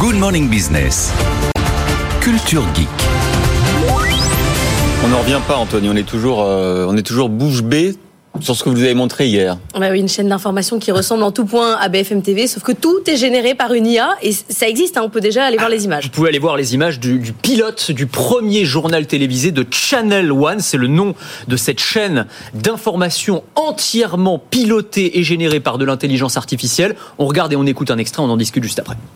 Good Morning Business. Culture Geek. On n'en revient pas, Anthony. On est toujours bouche bée sur ce que vous avez montré hier. Bah oui, une chaîne d'information qui ressemble en tout point à BFM TV, sauf que tout est généré par une IA et ça existe, on peut déjà aller voir les images. Vous pouvez aller voir les images du pilote du premier journal télévisé de Channel One. C'est le nom de cette chaîne d'information entièrement pilotée et générée par de l'intelligence artificielle. On regarde et on écoute un extrait, on en discute juste après.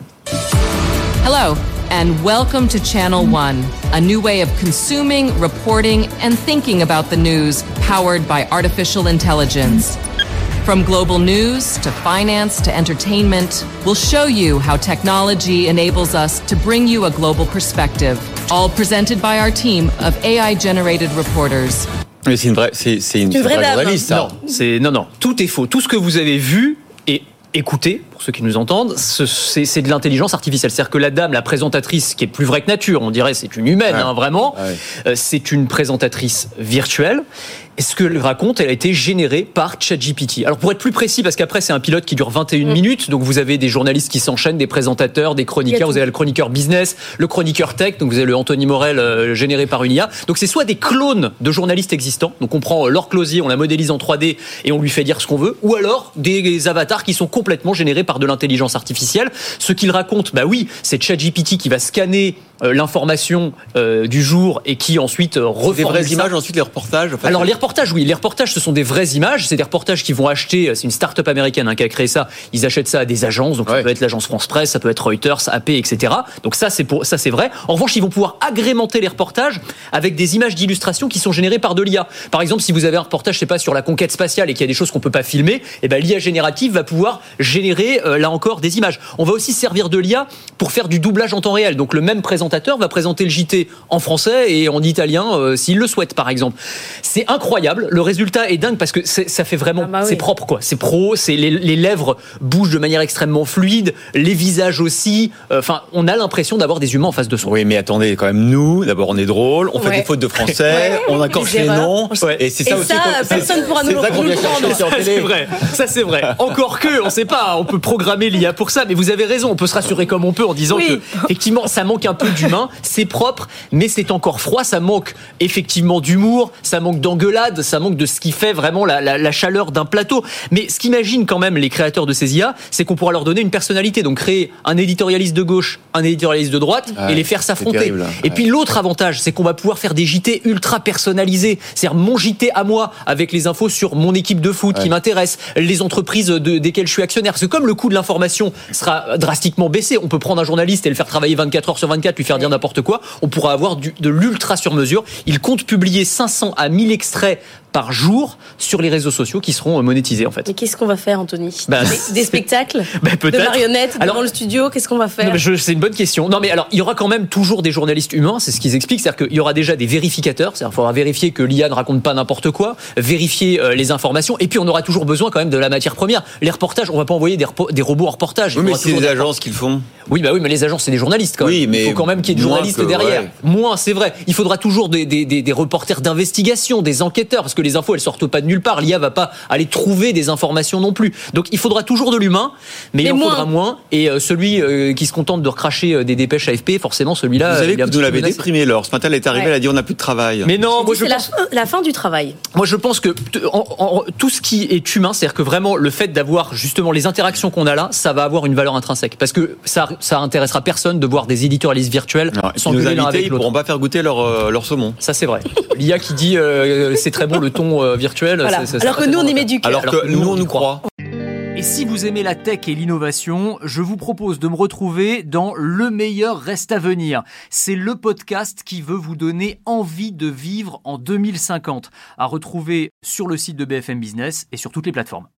Hello, and welcome to Channel One, a new way of consuming, reporting, and thinking about the news, powered by artificial intelligence. From global news to finance to entertainment, we'll show you how technology enables us to bring you a global perspective, all presented by our team of AI-generated reporters. Mais c'est une vraie journaliste, ça. Non, tout est faux. Tout ce que vous avez vu et écoutez, pour ceux qui nous entendent, c'est de l'intelligence artificielle. C'est-à-dire que la dame, la présentatrice, qui est plus vraie que nature, on dirait c'est une humaine, vraiment, c'est une présentatrice virtuelle. Et ce qu'elle raconte, elle a été générée par ChatGPT. Alors pour être plus précis, parce qu'après c'est un pilote qui dure 21 minutes, donc vous avez des journalistes qui s'enchaînent, des présentateurs, des chroniqueurs, vous avez le chroniqueur business, le chroniqueur tech, donc vous avez le Anthony Morel généré par une IA. Donc c'est soit des clones de journalistes existants, donc on prend Laure Closier, on la modélise en 3D et on lui fait dire ce qu'on veut, ou alors des avatars qui sont complètement générés par de l'intelligence artificielle. Ce qu'il raconte, bah oui, c'est ChatGPT qui va scanner l'information du jour et qui ensuite reformule des vraies ça. images, ensuite les reportages. En fait, alors les reportages, oui, les reportages, ce sont des vraies images. C'est des reportages qui vont acheter. C'est une start-up américaine qui a créé ça. Ils achètent ça à des agences. Donc ça peut être l'agence France Presse, ça peut être Reuters, AP, etc. Donc ça c'est vrai. En revanche, ils vont pouvoir agrémenter les reportages avec des images d'illustration qui sont générées par de l'IA. Par exemple, si vous avez un reportage, je sais pas, sur la conquête spatiale et qu'il y a des choses qu'on peut pas filmer, et ben l'IA générative va pouvoir générer là encore des images. On va aussi servir de l'IA pour faire du doublage en temps réel. Donc le même présentateur va présenter le JT en français et en italien s'il le souhaite, par exemple. C'est incroyable. Le résultat est dingue parce que ça fait vraiment, c'est propre, quoi. C'est pro. C'est les lèvres bougent de manière extrêmement fluide, les visages aussi. Enfin, on a l'impression d'avoir des humains en face de soi. Oui, mais attendez, quand même, nous, d'abord, on est drôle, on fait des fautes de français, on accroche les noms. Et c'est ça aussi. Personne pourra nous le prendre. C'est vrai. Ça, c'est vrai. Encore que, on sait pas, on peut programmer l'IA pour ça, mais vous avez raison. On peut se rassurer comme on peut en disant que, effectivement, ça manque un peu d'humain. C'est propre, mais c'est encore froid. Ça manque effectivement d'humour, ça manque d'engueulade, ça manque de ce qui fait vraiment la chaleur d'un plateau. Mais ce qu'imaginent quand même les créateurs de ces IA, c'est qu'on pourra leur donner une personnalité. Donc créer un éditorialiste de gauche, un éditorialiste de droite et les faire s'affronter. Et puis l'autre avantage, c'est qu'on va pouvoir faire des JT ultra personnalisés. C'est-à-dire mon JT à moi avec les infos sur mon équipe de foot qui m'intéresse, les entreprises desquelles je suis actionnaire. Parce que comme le coût de l'information sera drastiquement baissé, on peut prendre un journaliste et le faire travailler 24 heures sur 24, lui faire dire n'importe quoi. On pourra avoir de l'ultra sur mesure. Il compte publier 500 à 1000 extraits par jour sur les réseaux sociaux qui seront monétisés, en fait. Mais qu'est-ce qu'on va faire, Anthony ? Des spectacles peut-être. De marionnettes dans le studio, qu'est-ce qu'on va faire ? C'est une bonne question. Non, mais alors, il y aura quand même toujours des journalistes humains, c'est ce qu'ils expliquent, c'est-à-dire qu'il y aura déjà des vérificateurs, c'est-à-dire qu'il faudra vérifier que l'IA ne raconte pas n'importe quoi, vérifier les informations, et puis on aura toujours besoin quand même de la matière première. Les reportages, on va pas envoyer des robots en reportage. Oui, mais c'est des agences qui le font. Oui, mais les agences, c'est des journalistes quand même. Oui, mais il faut quand même qu'il y ait des journalistes derrière. Moins, c'est vrai. Il faudra toujours des reporters d'investigation, des enquêteurs, parce que les infos, elles sortent pas de nulle part. L'IA va pas aller trouver des informations non plus. Donc il faudra toujours de l'humain, mais il en faudra moins. Et celui qui se contente de recracher des dépêches AFP, forcément celui-là. Vous savez que vous l'avez déprimé, Laure. Ce matin, elle est arrivée, elle a dit on n'a plus de travail. Mais non, moi c'est la fin du travail. Moi je pense que tout ce qui est humain, c'est-à-dire que vraiment le fait d'avoir justement les interactions qu'on a là, ça va avoir une valeur intrinsèque. Parce que ça intéressera personne de voir des éditorialistes virtuels s'engueuler l'un avec l'autre. Ils pourront pas faire goûter leur saumon. Ça c'est vrai. L'IA qui dit c'est très bon le ton virtuel. Voilà. Alors que nous on y met du cœur. Alors que nous on nous croit. Et si vous aimez la tech et l'innovation, je vous propose de me retrouver dans Le meilleur reste à venir. C'est le podcast qui veut vous donner envie de vivre en 2050. À retrouver sur le site de BFM Business et sur toutes les plateformes.